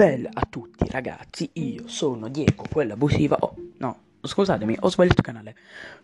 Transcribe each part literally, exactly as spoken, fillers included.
Bella a tutti ragazzi, io sono Diego, quella abusiva. Oh, no, scusatemi, ho sbagliato canale.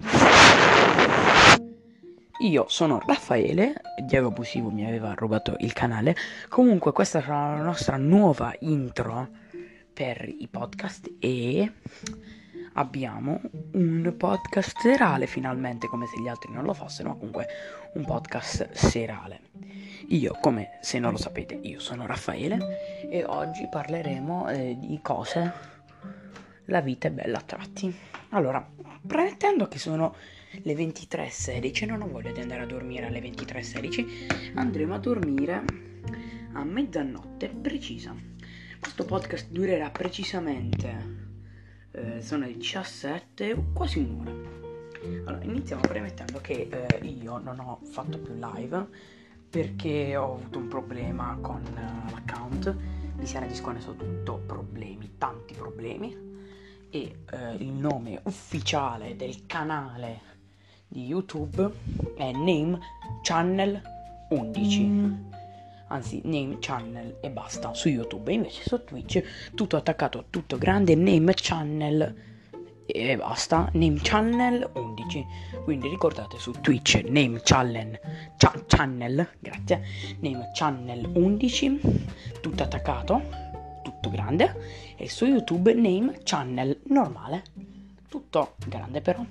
Io sono Raffaele, Diego Abusivo mi aveva rubato il canale. Comunque questa sarà la nostra nuova intro per i podcast e abbiamo un podcast serale finalmente, come se gli altri non lo fossero, ma comunque un podcast serale. Io, come se non lo sapete, io sono Raffaele e oggi parleremo eh, di cose. La vita è bella a tratti. Allora, premettendo che sono le ventitré e sedici, non ho voglia di andare a dormire alle ventitré e sedici, andremo a dormire a mezzanotte precisa. Questo podcast durerà precisamente, eh, sono le diciassette, quasi un'ora. Allora, iniziamo premettendo che eh, io non ho fatto più live perché ho avuto un problema con uh, l'account, mi si era disconnesso tutto, problemi, tanti problemi, e uh, il nome ufficiale del canale di YouTube è Name Channel undici, anzi Name Channel e basta su YouTube, invece su Twitch tutto attaccato, tutto grande, Name Channel e basta, Name Channel undici. Quindi ricordate su Twitch Name Channel cha- Channel, grazie, Name Channel undici, tutto attaccato, tutto grande, e su YouTube Name Channel normale, tutto grande però.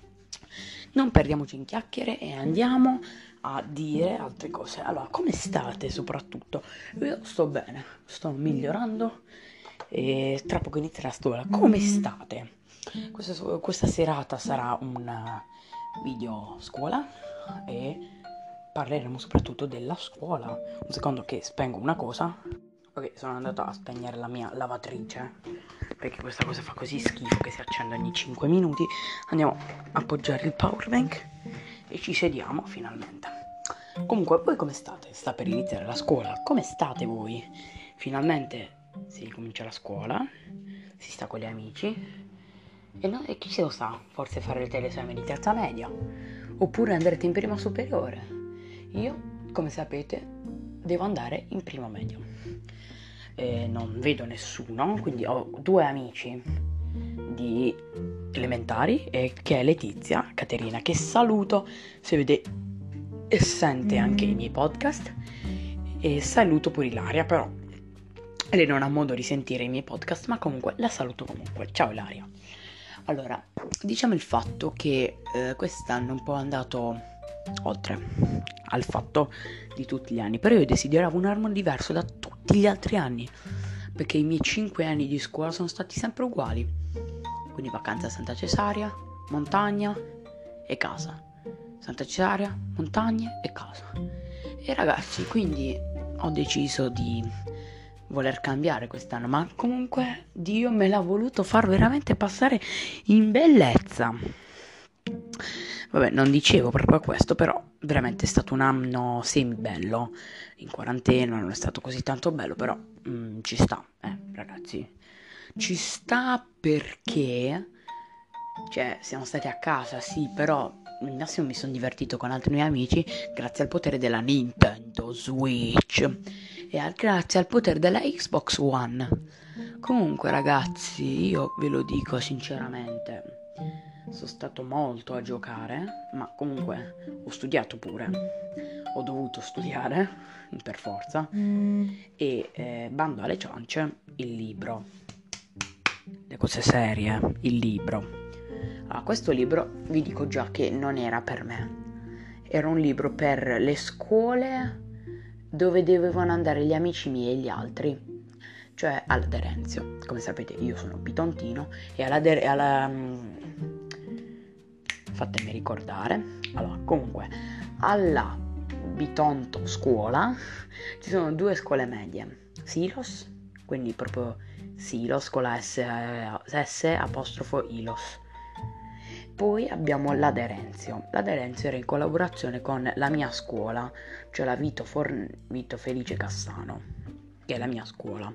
Non perdiamoci in chiacchiere e andiamo a dire altre cose. Allora, come state soprattutto? Io sto bene, sto migliorando e tra poco inizia la scuola. Come state? Questa, questa serata sarà un video scuola e parleremo soprattutto della scuola. Un secondo che spengo una cosa. Ok, sono andato a spegnere la mia lavatrice perché questa cosa fa così schifo che si accende ogni cinque minuti. Andiamo a appoggiare il power bank e ci sediamo finalmente. Comunque, voi come state? Sta per iniziare la scuola. Come state voi? Finalmente si ricomincia la scuola, si sta con gli amici. E, no, e chi se lo sa, forse farete l'esame di terza media, oppure andrete in prima superiore. Io, come sapete, devo andare in prima media. E non vedo nessuno, quindi ho due amici di elementari, e che è Letizia, Caterina, che saluto se vede e sente anche i miei podcast, e saluto pure Ilaria, però lei non ha modo di sentire i miei podcast, ma comunque la saluto comunque. Ciao Ilaria. Allora, diciamo il fatto che eh, quest'anno è un po' andato oltre al fatto di tutti gli anni, però io desideravo un anno diverso da tutti gli altri anni, perché i miei cinque anni di scuola sono stati sempre uguali, quindi vacanza a Santa Cesarea, montagna e casa, Santa Cesarea, montagne e casa. E ragazzi, quindi ho deciso di voler cambiare quest'anno, ma comunque Dio me l'ha voluto far veramente passare in bellezza. Vabbè, non dicevo proprio questo, però veramente è stato un anno semi bello. In quarantena non è stato così tanto bello, però mm, ci sta, eh, ragazzi. Ci sta perché, cioè, siamo stati a casa, sì, però al massimo mi sono divertito con altri miei amici grazie al potere della Nintendo Switch e al, grazie al potere della Xbox One. Comunque ragazzi, io ve lo dico sinceramente, sono stato molto a giocare, ma comunque ho studiato pure, ho dovuto studiare per forza, e eh, bando alle ciance, il libro, le cose serie, il libro. Ah, questo libro vi dico già che non era per me, era un libro per le scuole dove dovevano andare gli amici miei e gli altri, cioè alla Derenzio. Come sapete io sono bitontino e alla, De- alla um, fatemi ricordare, allora comunque alla Bitonto scuola ci sono due scuole medie, Silos, quindi proprio Silos con la S, S apostrofo Ilos. Poi abbiamo la Derenzio. La Derenzio era in collaborazione con la mia scuola, cioè la Vito, For- Vito Felice Cassano, che è la mia scuola.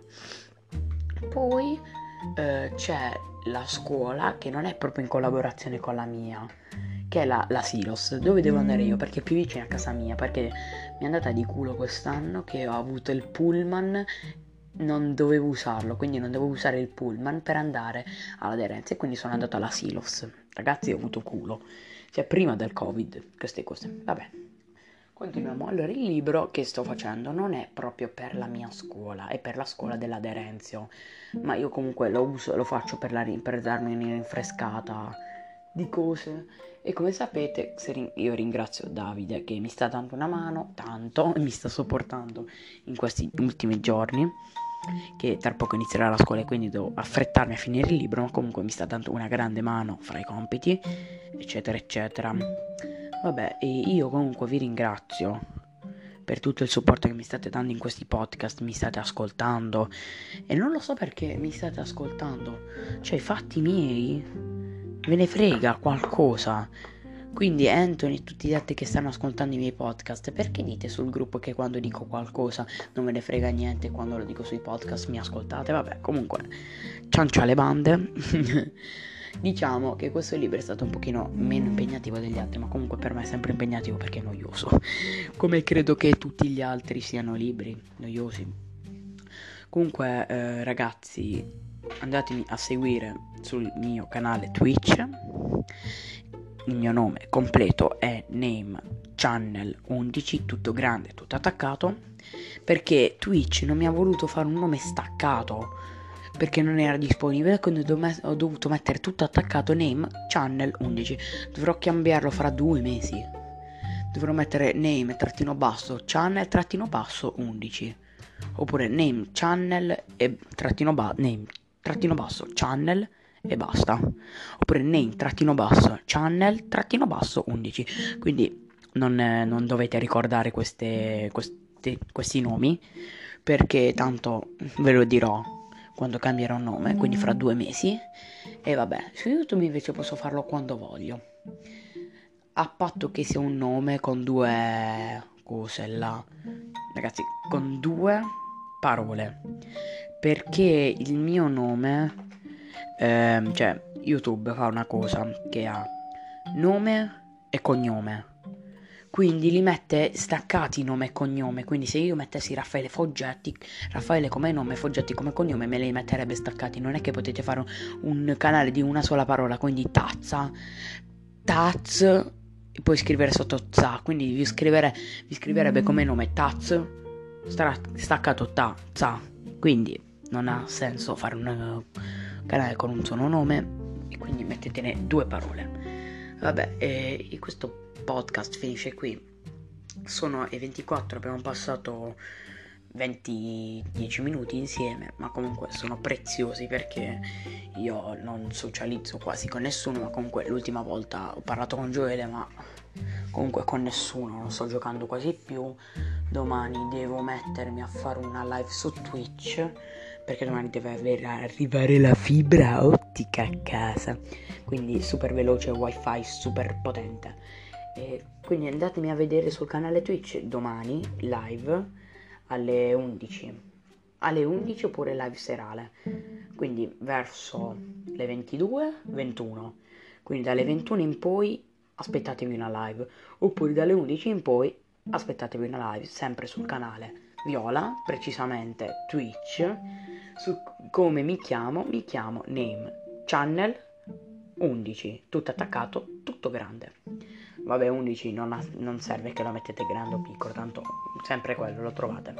Poi eh, c'è la scuola che non è proprio in collaborazione con la mia, che è la, la Silos, dove devo andare io, perché è più vicina a casa mia, perché mi è andata di culo quest'anno che ho avuto il pullman non dovevo usarlo, quindi non dovevo usare il pullman per andare all'aderenza e quindi sono andato alla Silos. Ragazzi, ho avuto culo, cioè prima del Covid, queste cose. Vabbè, continuiamo. Allora, il libro che sto facendo non è proprio per la mia scuola, è per la scuola dell'Aderenzio, ma io comunque lo uso, lo faccio per, la, per darmi una rinfrescata di cose. E come sapete, io ringrazio Davide che mi sta dando una mano, tanto, e mi sta sopportando in questi ultimi giorni, che tra poco inizierà la scuola e quindi devo affrettarmi a finire il libro, ma comunque mi sta dando una grande mano fra i compiti, eccetera, eccetera. Vabbè, e io comunque vi ringrazio per tutto il supporto che mi state dando in questi podcast, mi state ascoltando, e non lo so perché mi state ascoltando, cioè i fatti miei ve ne frega qualcosa. Quindi Anthony e tutti gli altri che stanno ascoltando i miei podcast, perché dite sul gruppo che quando dico qualcosa non ve ne frega niente e quando lo dico sui podcast mi ascoltate? Vabbè, comunque, ciancia alle bande. Diciamo che questo libro è stato un pochino meno impegnativo degli altri, ma comunque per me è sempre impegnativo perché è noioso, come credo che tutti gli altri siano libri noiosi. Comunque eh, ragazzi, andatemi a seguire sul mio canale Twitch. Il mio nome completo è Name Channel undici, tutto grande, tutto attaccato, perché Twitch non mi ha voluto fare un nome staccato perché non era disponibile, quindi ho dovuto mettere tutto attaccato Name Channel undici. Dovrò cambiarlo fra due mesi. Dovrò mettere Name trattino basso Channel trattino basso undici, oppure Name Channel e trattino basso Name trattino basso Channel e basta, oppure name trattino basso channel trattino basso undici. Quindi non, eh, non dovete ricordare queste, queste, questi nomi, perché tanto ve lo dirò quando cambierò nome, quindi fra due mesi. E vabbè, su YouTube invece posso farlo quando voglio, a patto che sia un nome con due cose là, ragazzi, con due parole, perché il mio nome Ehm, cioè YouTube fa una cosa che ha nome e cognome, quindi li mette staccati nome e cognome. Quindi se io mettessi Raffaele Foggetti, Raffaele come nome, Foggetti come cognome, me li metterebbe staccati. Non è che potete fare un canale di una sola parola, quindi tazza, taz, e poi scrivere sotto za, quindi vi, scrivere, vi scriverebbe come nome taz stra- staccato ta, za, quindi non ha senso fare un canale con un solo nome e quindi mettetene due parole. Vabbè, e questo podcast finisce qui. Sono le ventiquattro, abbiamo passato venti dieci minuti insieme, ma comunque sono preziosi perché io non socializzo quasi con nessuno, ma comunque l'ultima volta ho parlato con Gioele, ma comunque con nessuno, non sto giocando quasi più. Domani devo mettermi a fare una live su Twitch, perché domani deve avere, arrivare la fibra ottica a casa, quindi super veloce, wifi super potente. E quindi andatemi a vedere sul canale Twitch domani live alle undici, alle undici oppure live serale, quindi verso le ventidue ventuno, quindi dalle ventuno in poi aspettatevi una live, oppure dalle undici in poi aspettatevi una live sempre sul canale Viola, precisamente Twitch. Su come mi chiamo, mi chiamo Name Channel undici, tutto attaccato, tutto grande. Vabbè, undici non, ha, non serve che lo mettete grande o piccolo, tanto sempre quello lo trovate.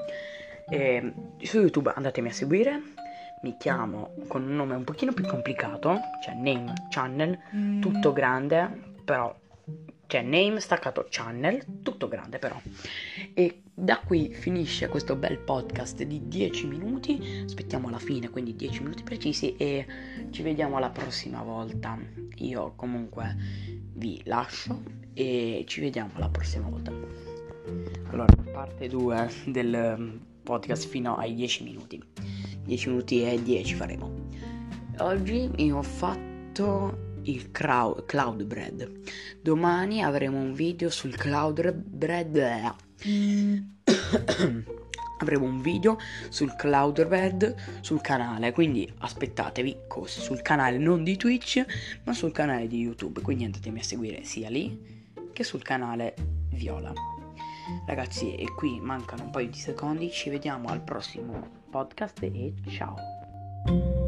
E su YouTube andatemi a seguire, mi chiamo con un nome un pochino più complicato, cioè Name Channel, tutto grande, però cioè Name staccato Channel, tutto grande però. E da qui finisce questo bel podcast di dieci minuti, aspettiamo la fine, quindi dieci minuti precisi, e ci vediamo la prossima volta. Io comunque vi lascio e ci vediamo la prossima volta. Allora, parte due del podcast fino ai dieci minuti, dieci minuti e dieci faremo. Oggi io ho fatto il cloud, cloud bread. Domani avremo un video sul cloud bread. Avremo un video sul cloud bread sul canale, quindi aspettatevi cose sul canale non di Twitch ma sul canale di YouTube, quindi andatemi a seguire sia lì che sul canale Viola. Ragazzi, e qui mancano un paio di secondi, ci vediamo al prossimo podcast e ciao.